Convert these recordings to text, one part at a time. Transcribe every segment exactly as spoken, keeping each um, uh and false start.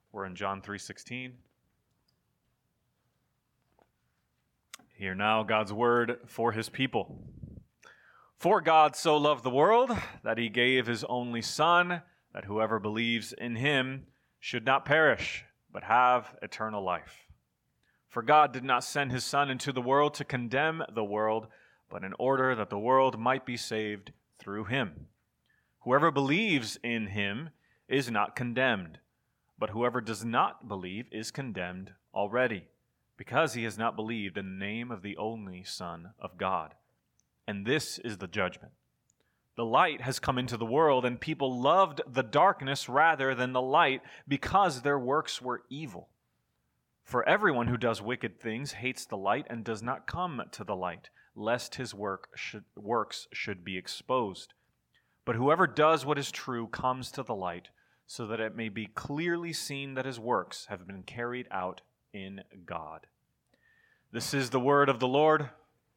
We're in John three sixteen. Hear now God's word for his people. For God so loved the world that he gave his only Son, that whoever believes in him should not perish, but have eternal life. For God did not send his Son into the world to condemn the world, but in order that the world might be saved through him. Whoever believes in him is not condemned, but whoever does not believe is condemned already, because he has not believed in the name of the only Son of God. And this is the judgment. The light has come into the world, and people loved the darkness rather than the light, because their works were evil. For everyone who does wicked things hates the light and does not come to the light, lest his work should, works should be exposed. But whoever does what is true comes to the light, so that it may be clearly seen that his works have been carried out in God. This is the word of the Lord.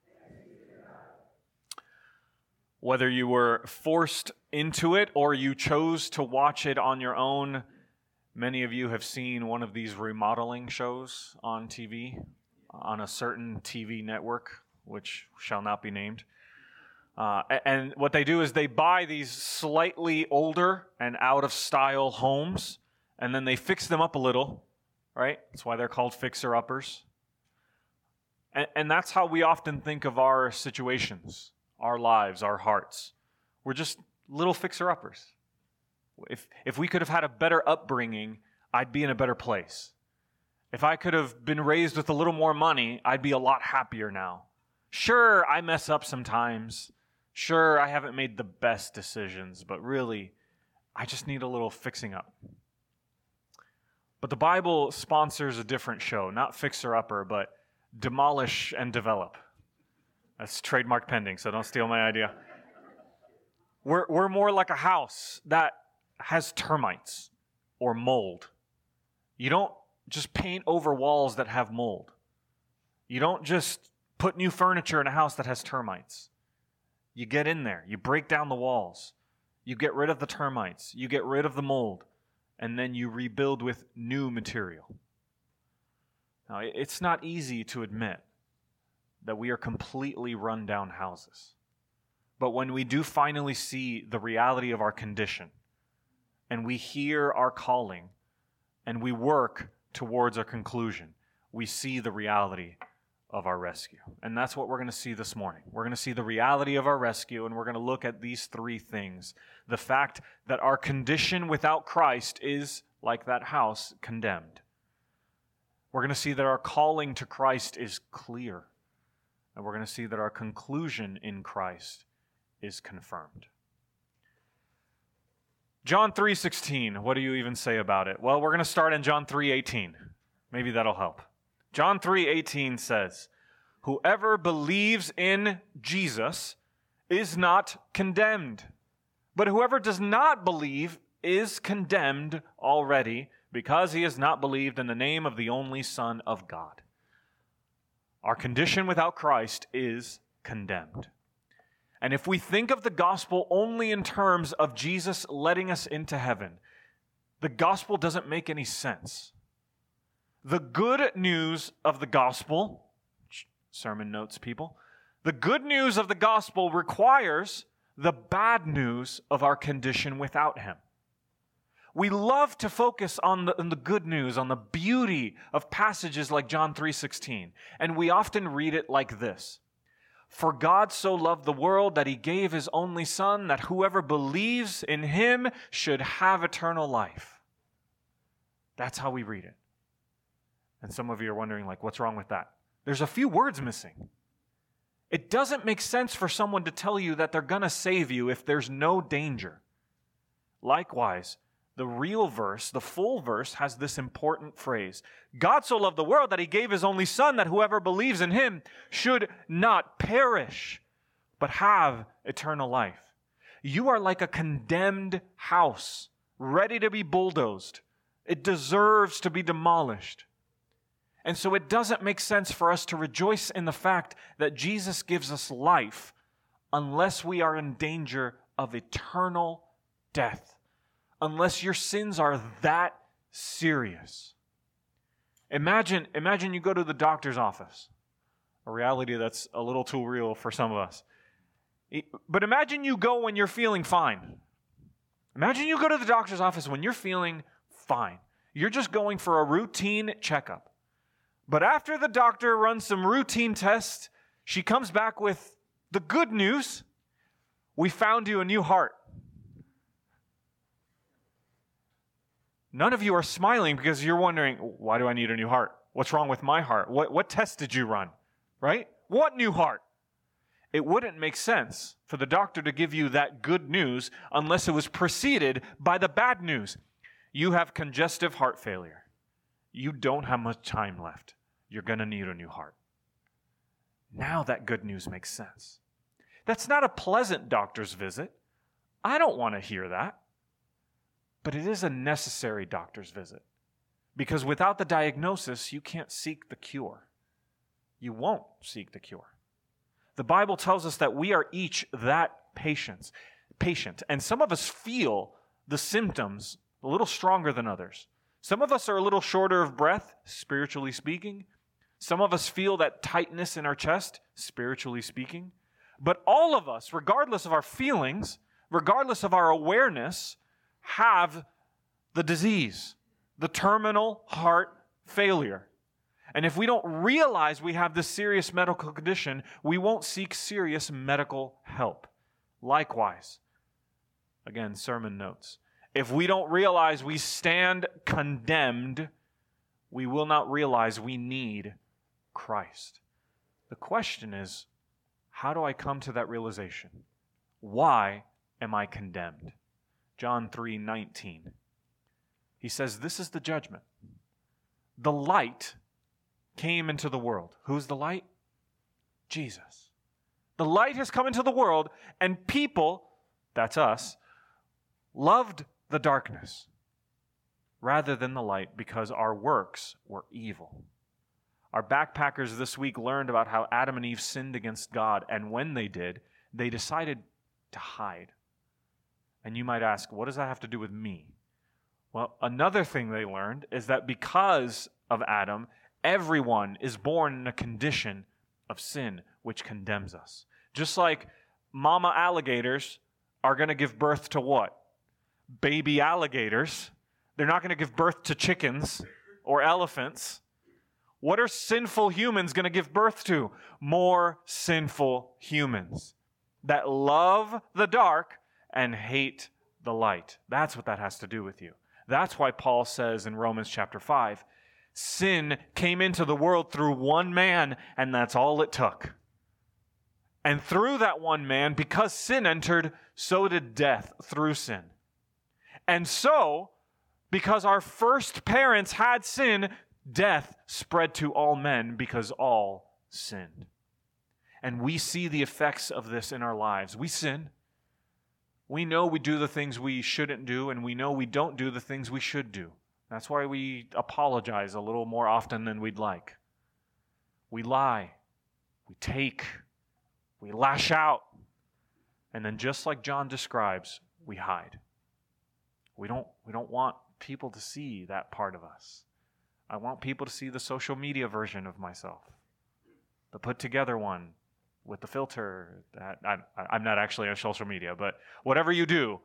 Whether you were forced into it or you chose to watch it on your own, many of you have seen one of these remodeling shows on T V, on a certain T V network, which shall not be named. Uh, and what they do is they buy these slightly older and out-of-style homes, and then they fix them up a little, right? That's why they're called fixer-uppers. And, and that's how we often think of our situations, our lives, our hearts. We're just little fixer-uppers. If, if we could have had a better upbringing, I'd be in a better place. If I could have been raised with a little more money, I'd be a lot happier now. Sure, I mess up sometimes. Sure, I haven't made the best decisions, but really, I just need a little fixing up. But the Bible sponsors a different show, not Fixer Upper, but Demolish and Develop. That's trademark pending, so don't steal my idea. We're, we're more like a house that has termites or mold. You don't just paint over walls that have mold. You don't just put new furniture in a house that has termites. You get in there, you break down the walls, you get rid of the termites, you get rid of the mold, and then you rebuild with new material. Now, it's not easy to admit that we are completely run down houses. But when we do finally see the reality of our condition, and we hear our calling, and we work towards our conclusion, we see the reality of our rescue. And that's what we're going to see this morning. We're going to see the reality of our rescue, and we're going to look at these three things. The fact that our condition without Christ is, like that house, condemned. We're going to see that our calling to Christ is clear. And we're going to see that our conclusion in Christ is confirmed. John three sixteen, what do you even say about it? Well, we're going to start in John three eighteen. Maybe that'll help. John three eighteen says, "Whoever believes in Jesus is not condemned, but whoever does not believe is condemned already, because he has not believed in the name of the only Son of God." Our condition without Christ is condemned. And if we think of the gospel only in terms of Jesus letting us into heaven, the gospel doesn't make any sense. The good news of the gospel, sermon notes people, the good news of the gospel requires the bad news of our condition without him. We love to focus on the, on the good news, on the beauty of passages like John three sixteen, and we often read it like this: "For God so loved the world that he gave his only Son, that whoever believes in him should have eternal life." That's how we read it. And some of you are wondering, like, what's wrong with that? There's a few words missing. It doesn't make sense for someone to tell you that they're going to save you if there's no danger. Likewise, the real verse, the full verse, has this important phrase: "God so loved the world that he gave his only Son, that whoever believes in him should not perish, but have eternal life." You are like a condemned house, ready to be bulldozed. It deserves to be demolished. And so it doesn't make sense for us to rejoice in the fact that Jesus gives us life unless we are in danger of eternal death. Unless your sins are that serious. Imagine, imagine you go to the doctor's office, a reality that's a little too real for some of us. But imagine you go when you're feeling fine. Imagine you go to the doctor's office when you're feeling fine. You're just going for a routine checkup. But after the doctor runs some routine tests, she comes back with the good news: we found you a new heart. None of you are smiling because you're wondering, why do I need a new heart? What's wrong with my heart? What, what test did you run? Right? What new heart? It wouldn't make sense for the doctor to give you that good news unless it was preceded by the bad news. You have congestive heart failure. You don't have much time left. You're going to need a new heart. Now that good news makes sense. That's not a pleasant doctor's visit. I don't want to hear that. But it is a necessary doctor's visit. Because without the diagnosis, you can't seek the cure. You won't seek the cure. The Bible tells us that we are each that patient, patient. And some of us feel the symptoms a little stronger than others. Some of us are a little shorter of breath, spiritually speaking. Some of us feel that tightness in our chest, spiritually speaking. But all of us, regardless of our feelings, regardless of our awareness, have the disease, the terminal heart failure. And if we don't realize we have this serious medical condition, we won't seek serious medical help. Likewise, again, sermon notes. If we don't realize we stand condemned, we will not realize we need Christ. The question is, how do I come to that realization? Why am I condemned? John three nineteen. He says, this is the judgment. The light came into the world. Who's the light? Jesus. The light has come into the world, and people, that's us, loved the darkness rather than the light because our works were evil. Our backpackers this week learned about how Adam and Eve sinned against God, and when they did, they decided to hide. And you might ask, what does that have to do with me? Well, another thing they learned is that because of Adam, everyone is born in a condition of sin, which condemns us. Just like mama alligators are going to give birth to what? Baby alligators. They're not going to give birth to chickens or elephants. What are sinful humans going to give birth to? More sinful humans that love the dark and hate the light. That's what that has to do with you. That's why Paul says in Romans chapter five, sin came into the world through one man, and that's all it took. And through that one man, because sin entered, so did death through sin. And so, because our first parents had sin, death spread to all men because all sinned. And we see the effects of this in our lives. We sin. We know we do the things we shouldn't do, and we know we don't do the things we should do. That's why we apologize a little more often than we'd like. We lie. We take. We lash out. And then just like John describes, we hide. We don't, we don't want people to see that part of us. I want people to see the social media version of myself, the put together one with the filter. That I, I'm not actually on social media, but whatever you do,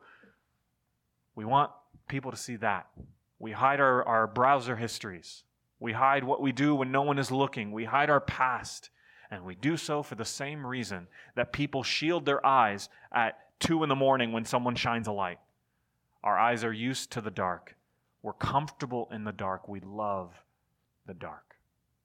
we want people to see that. We hide our, our browser histories. We hide what we do when no one is looking. We hide our past. And we do so for the same reason that people shield their eyes at two in the morning when someone shines a light. Our eyes are used to the dark. We're comfortable in the dark. We love the dark.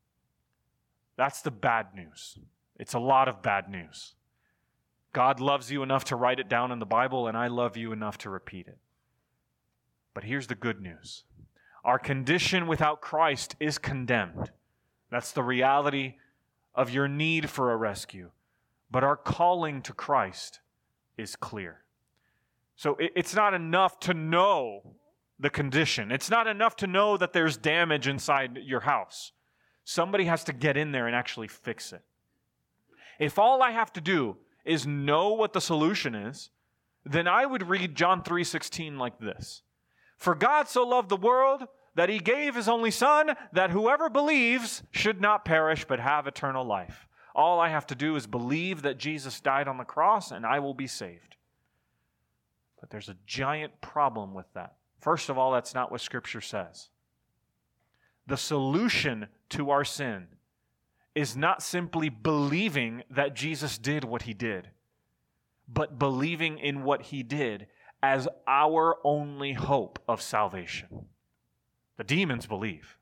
That's the bad news. It's a lot of bad news. God loves you enough to write it down in the Bible, and I love you enough to repeat it. But here's the good news. Our condition without Christ is condemned. That's the reality of your need for a rescue. But our calling to Christ is clear. So it's not enough to know the condition. It's not enough to know that there's damage inside your house. Somebody has to get in there and actually fix it. If all I have to do is know what the solution is, then I would read John three sixteen like this. For God so loved the world that he gave his only Son, that whoever believes should not perish but have eternal life. All I have to do is believe that Jesus died on the cross and I will be saved. But there's a giant problem with that. First of all, that's not what Scripture says. The solution to our sin is not simply believing that Jesus did what he did, but believing in what he did as our only hope of salvation. The demons believe.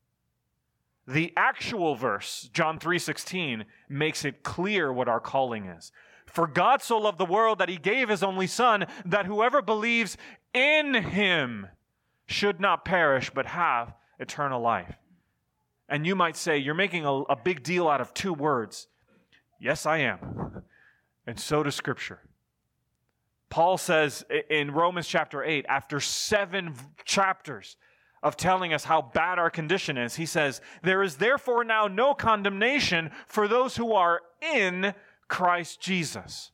The actual verse, John three sixteen, makes it clear what our calling is. For God so loved the world that he gave his only Son, that whoever believes in him should not perish but have eternal life. And you might say, you're making a, a big deal out of two words. Yes, I am. And so does Scripture. Paul says in Romans chapter eight, after seven chapters of telling us how bad our condition is, he says, there is therefore now no condemnation for those who are in Christ Jesus.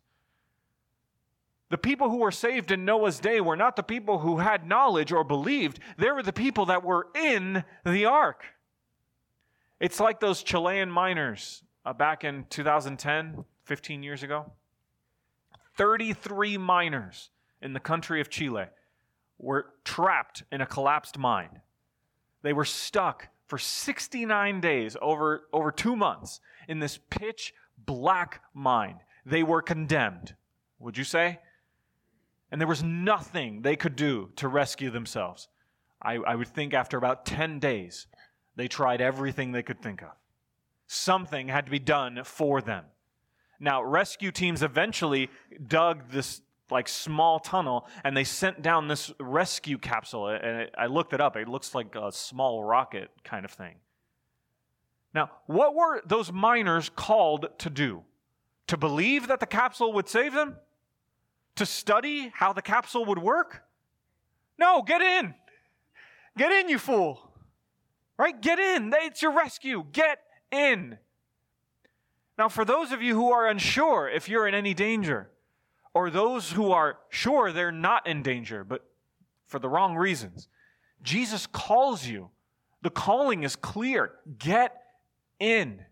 The people who were saved in Noah's day were not the people who had knowledge or believed. They were the people that were in the ark. It's like those Chilean miners uh, back in two thousand ten, fifteen years ago. thirty-three miners in the country of Chile were trapped in a collapsed mine. They were stuck for sixty-nine days, over, over two months, in this pitch black mine. They were condemned, would you say? And there was nothing they could do to rescue themselves. I, I would think after about ten days, they tried everything they could think of. Something had to be done for them. Now, rescue teams eventually dug this like small tunnel, and they sent down this rescue capsule. And it, I looked it up. It looks like a small rocket kind of thing. Now, what were those miners called to do? To believe that the capsule would save them? To study how the capsule would work? No, get in. Get in, you fool. Right? Get in. It's your rescue. Get in. Now, for those of you who are unsure if you're in any danger, or those who are sure they're not in danger, but for the wrong reasons, Jesus calls you. The calling is clear. Get in.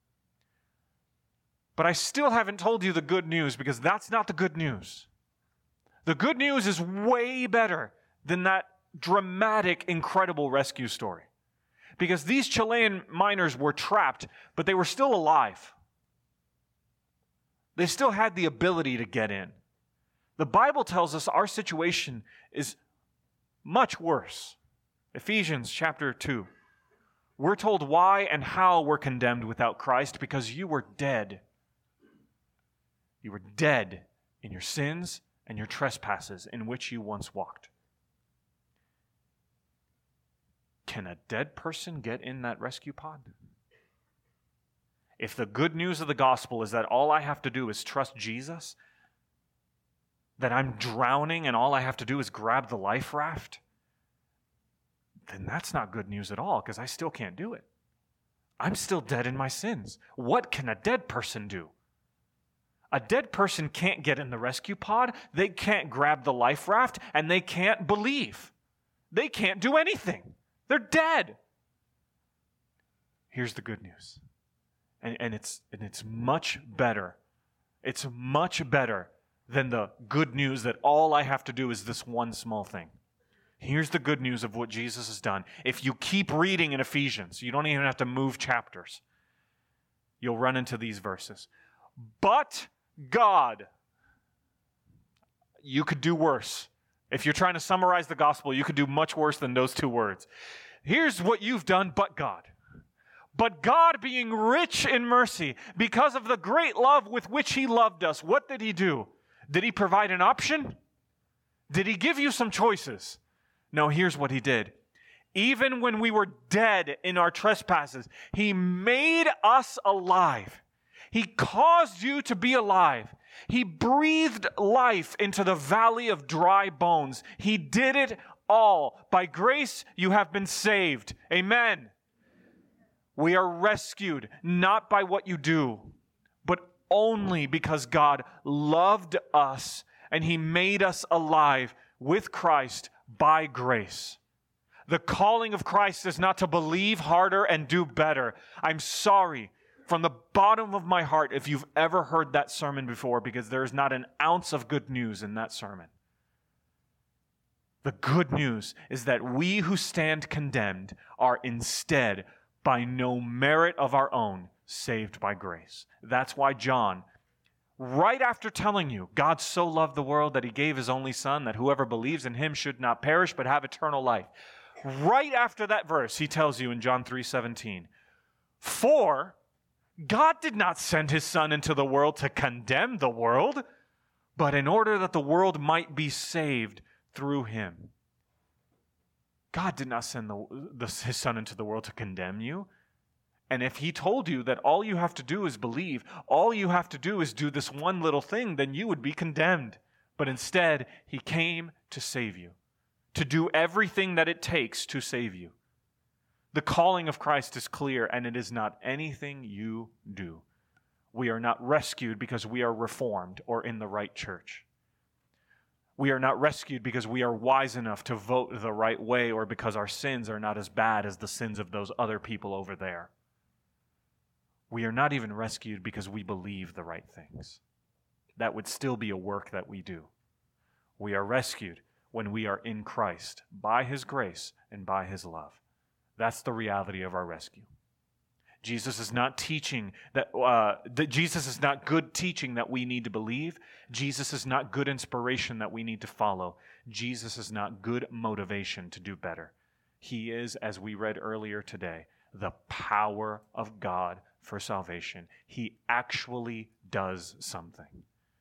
But I still haven't told you the good news, because that's not the good news. The good news is way better than that dramatic, incredible rescue story. Because these Chilean miners were trapped, but they were still alive. They still had the ability to get in. The Bible tells us our situation is much worse. Ephesians chapter two. We're told why and how we're condemned without Christ, because you were dead. You were dead in your sins and your trespasses in which you once walked. Can a dead person get in that rescue pod? If the good news of the gospel is that all I have to do is trust Jesus, that I'm drowning and all I have to do is grab the life raft, then that's not good news at all, because I still can't do it. I'm still dead in my sins. What can a dead person do? A dead person can't get in the rescue pod, they can't grab the life raft, and they can't believe. They can't do anything. They're dead. Here's the good news. And, and it's and it's much better. It's much better than the good news that all I have to do is this one small thing. Here's the good news of what Jesus has done. If you keep reading in Ephesians, you don't even have to move chapters. You'll run into these verses. But God. You could do worse. If you're trying to summarize the gospel, you could do much worse than those two words. Here's what you've done, but God. But God, being rich in mercy, because of the great love with which he loved us, what did he do? Did he provide an option? Did he give you some choices? No, here's what he did. Even when we were dead in our trespasses, he made us alive. He caused you to be alive. He breathed life into the valley of dry bones. He did it all. By grace, you have been saved. Amen. We are rescued, not by what you do, but only because God loved us and he made us alive with Christ by grace. The calling of Christ is not to believe harder and do better. I'm sorry from the bottom of my heart if you've ever heard that sermon before, because there is not an ounce of good news in that sermon. The good news is that we who stand condemned are instead, by no merit of our own, saved by grace. That's why John, right after telling you, God so loved the world that he gave his only Son, that whoever believes in him should not perish but have eternal life. Right after that verse, he tells you in John three seventeen, for God did not send his Son into the world to condemn the world, but in order that the world might be saved through him. God did not send the, the, his Son into the world to condemn you. And if he told you that all you have to do is believe, all you have to do is do this one little thing, then you would be condemned. But instead, he came to save you, to do everything that it takes to save you. The calling of Christ is clear, and it is not anything you do. We are not rescued because we are reformed or in the right church. We are not rescued because we are wise enough to vote the right way or because our sins are not as bad as the sins of those other people over there. We are not even rescued because we believe the right things. That would still be a work that we do. We are rescued when we are in Christ by his grace and by his love. That's the reality of our rescue. Jesus is not teaching that, uh, that Jesus is not good teaching that we need to believe. Jesus is not good inspiration that we need to follow. Jesus is not good motivation to do better. He is, as we read earlier today, the power of God for salvation. He actually does something.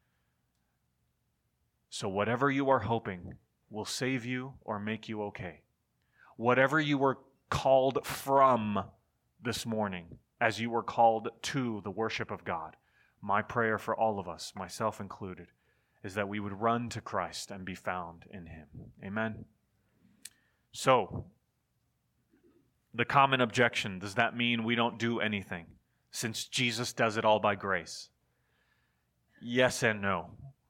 So whatever you are hoping will save you or make you okay, whatever you were called from this morning, as you were called to the worship of God, my prayer for all of us, myself included, is that we would run to Christ and be found in him. Amen? So, the common objection, does that mean we don't do anything, since Jesus does it all by grace? Yes and no.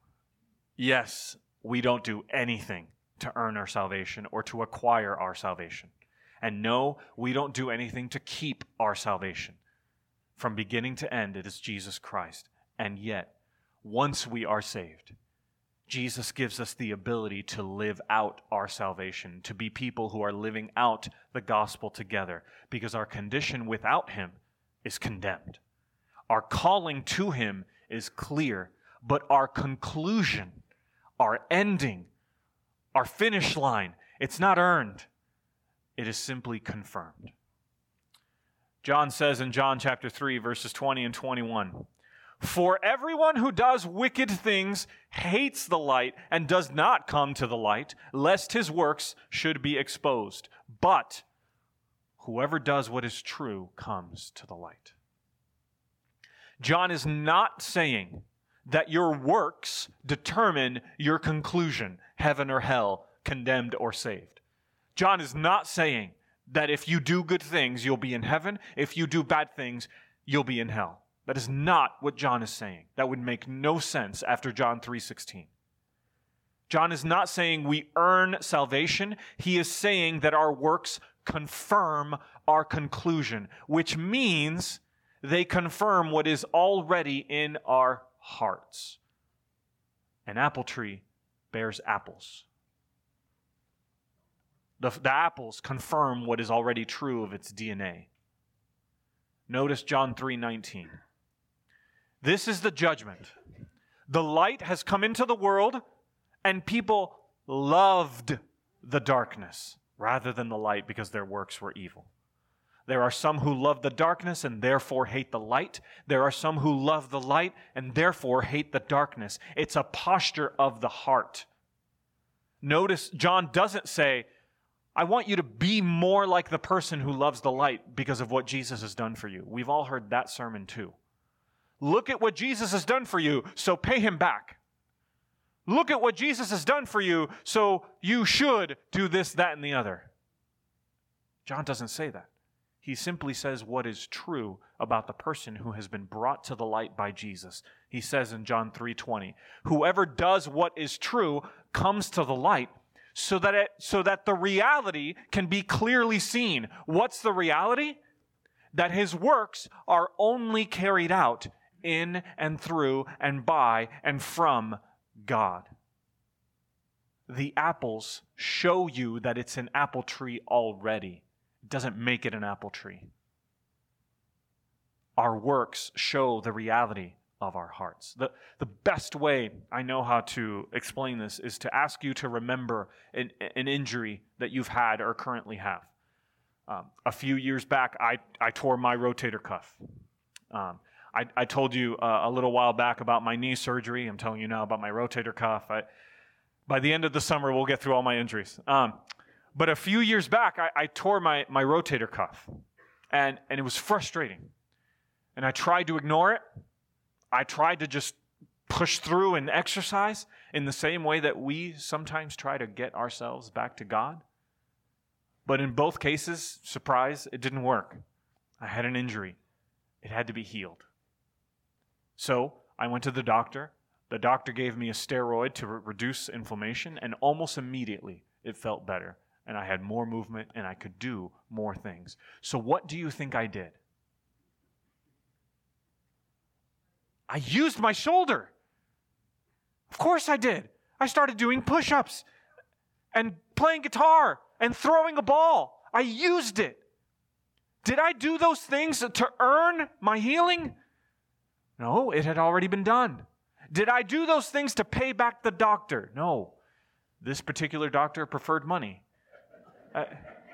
Yes, we don't do anything to earn our salvation or to acquire our salvation. And no, we don't do anything to keep our salvation. From beginning to end, it is Jesus Christ. And yet, once we are saved, Jesus gives us the ability to live out our salvation, to be people who are living out the gospel together, because our condition without him is condemned. Our calling to him is clear, but our conclusion, our ending, our finish line, it's not earned. It is simply confirmed. John says in John chapter three, verses twenty and twenty-one, for everyone who does wicked things hates the light and does not come to the light, lest his works should be exposed. But whoever does what is true comes to the light. John is not saying that your works determine your conclusion, heaven or hell, condemned or saved. John is not saying that if you do good things, you'll be in heaven. If you do bad things, you'll be in hell. That is not what John is saying. That would make no sense after John three sixteen. John is not saying we earn salvation. He is saying that our works confirm our conclusion, which means they confirm what is already in our hearts. An apple tree bears apples. The, the apples confirm what is already true of its D N A. Notice John three nineteen. This is the judgment. The light has come into the world, and people loved the darkness rather than the light because their works were evil. There are some who love the darkness and therefore hate the light. There are some who love the light and therefore hate the darkness. It's a posture of the heart. Notice John doesn't say, I want you to be more like the person who loves the light because of what Jesus has done for you. We've all heard that sermon too. Look at what Jesus has done for you, so pay him back. Look at what Jesus has done for you, so you should do this, that, and the other. John doesn't say that. He simply says what is true about the person who has been brought to the light by Jesus. He says in John three twenty, whoever does what is true comes to the light so that it, so that the reality can be clearly seen. What's the reality? That his works are only carried out in and through and by and from God. The apples show you that it's an apple tree already. It doesn't make it an apple tree. Our works show the reality of our hearts. The, the best way I know how to explain this is to ask you to remember an, an injury that you've had or currently have. Um, a few years back, I, I tore my rotator cuff. Um, I, I told you uh, a little while back about my knee surgery. I'm telling you now about my rotator cuff. I, by the end of the summer, we'll get through all my injuries. Um, but a few years back, I, I tore my, my rotator cuff, and, and it was frustrating. And I tried to ignore it. I tried to just push through and exercise in the same way that we sometimes try to get ourselves back to God. But in both cases, surprise, it didn't work. I had an injury. It had to be healed. So I went to the doctor. The doctor gave me a steroid to re- reduce inflammation, and almost immediately it felt better. And I had more movement, and I could do more things. So what do you think I did? I used my shoulder. Of course I did. I started doing push-ups and playing guitar and throwing a ball. I used it. Did I do those things to earn my healing? No, it had already been done. Did I do those things to pay back the doctor? No. This particular doctor preferred money. Uh,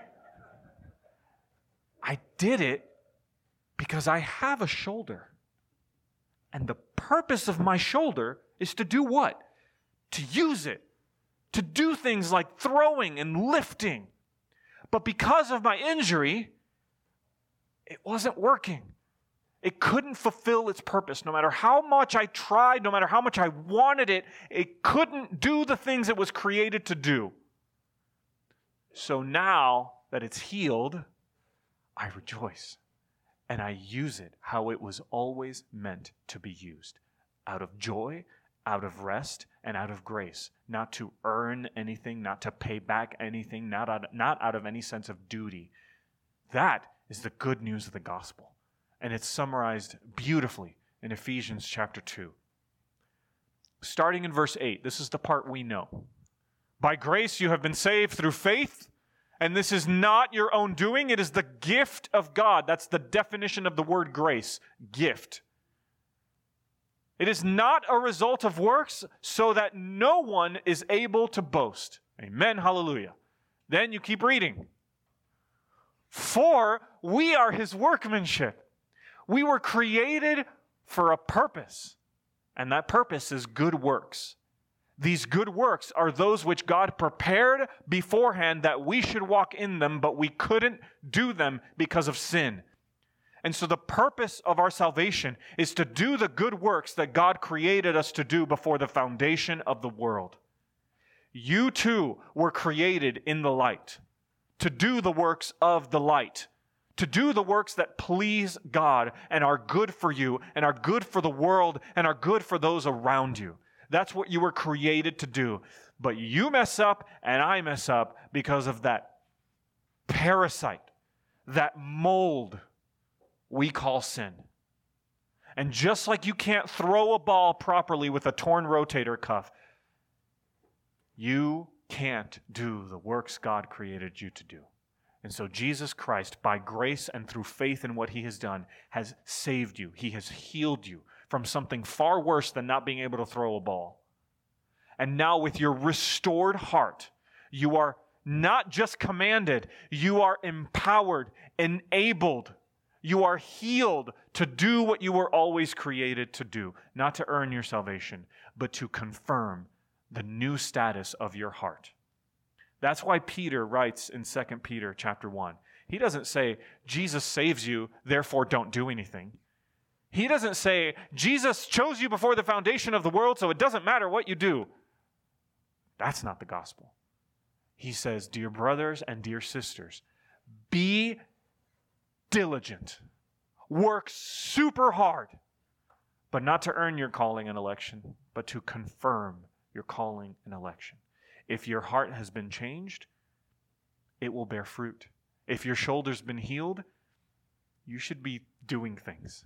I did it because I have a shoulder. And the purpose of my shoulder is to do what? To use it. To do things like throwing and lifting. But because of my injury, it wasn't working. It couldn't fulfill its purpose. No matter how much I tried, no matter how much I wanted it, it couldn't do the things it was created to do. So now that it's healed, I rejoice. And I use it how it was always meant to be used. Out of joy, out of rest, and out of grace. Not to earn anything, not to pay back anything, not out, not out of any sense of duty. That is the good news of the gospel. And it's summarized beautifully in Ephesians chapter two. Starting in verse eight, this is the part we know. By grace you have been saved through faith, and this is not your own doing, it is the gift of God. That's the definition of the word grace, gift. It is not a result of works, so that no one is able to boast. Amen, hallelujah. Then you keep reading. For we are his workmanship. We were created for a purpose, and that purpose is good works. These good works are those which God prepared beforehand that we should walk in them, but we couldn't do them because of sin. And so the purpose of our salvation is to do the good works that God created us to do before the foundation of the world. You too were created in the light, to do the works of the light, to do the works that please God and are good for you and are good for the world and are good for those around you. That's what you were created to do. But you mess up and I mess up because of that parasite, that mold we call sin. And just like you can't throw a ball properly with a torn rotator cuff, you can't do the works God created you to do. And so Jesus Christ, by grace and through faith in what he has done, has saved you. He has healed you from something far worse than not being able to throw a ball. And now with your restored heart, you are not just commanded, you are empowered, enabled. You are healed to do what you were always created to do, not to earn your salvation, but to confirm the new status of your heart. That's why Peter writes in Second Peter chapter one. He doesn't say, Jesus saves you, therefore don't do anything. He doesn't say, Jesus chose you before the foundation of the world, so it doesn't matter what you do. That's not the gospel. He says, dear brothers and dear sisters, be diligent. Work super hard, but not to earn your calling and election, but to confirm your calling and election. If your heart has been changed, it will bear fruit. If your shoulder's been healed, you should be doing things.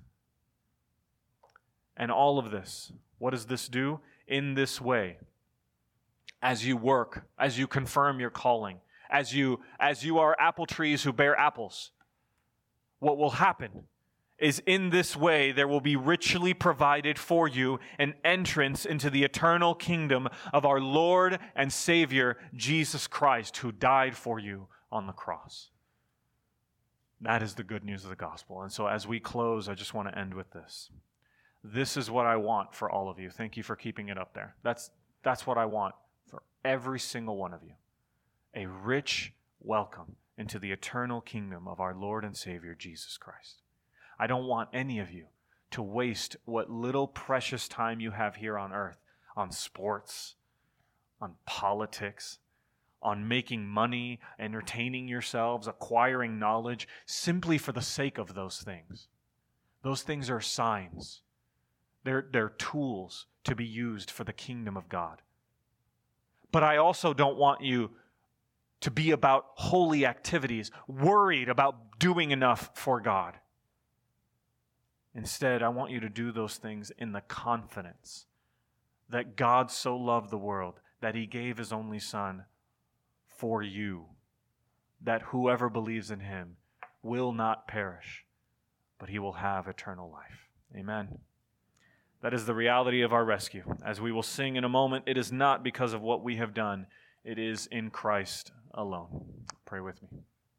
And all of this, what does this do? In this way, as you work, as you confirm your calling, as you as you are apple trees who bear apples, what will happen is in this way there will be richly provided for you an entrance into the eternal kingdom of our Lord and Savior, Jesus Christ, who died for you on the cross. That is the good news of the gospel. And so as we close, I just want to end with this. This is what I want for all of you. Thank you for keeping it up there. That's, that's what I want for every single one of you. A rich welcome into the eternal kingdom of our Lord and Savior, Jesus Christ. I don't want any of you to waste what little precious time you have here on earth on sports, on politics, on making money, entertaining yourselves, acquiring knowledge, simply for the sake of those things. Those things are signs. They're, they're tools to be used for the kingdom of God. But I also don't want you to be about holy activities, worried about doing enough for God. Instead, I want you to do those things in the confidence that God so loved the world that he gave his only Son for you, that whoever believes in him will not perish, but he will have eternal life. Amen. That is the reality of our rescue. As we will sing in a moment, it is not because of what we have done. It is in Christ alone. Pray with me.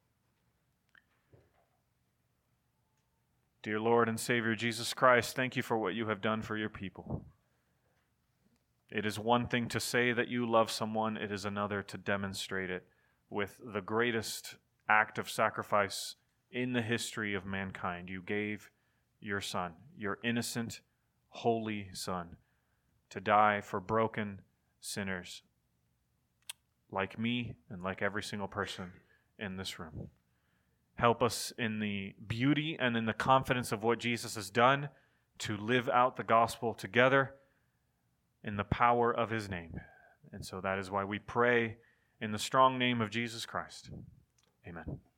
Dear Lord and Savior Jesus Christ, thank you for what you have done for your people. It is one thing to say that you love someone, it is another to demonstrate it with the greatest act of sacrifice in the history of mankind. You gave your Son, your innocent, holy Son, to die for broken sinners like me and like every single person in this room. Help us in the beauty and in the confidence of what Jesus has done to live out the gospel together in the power of his name. And so that is why we pray in the strong name of Jesus Christ. Amen.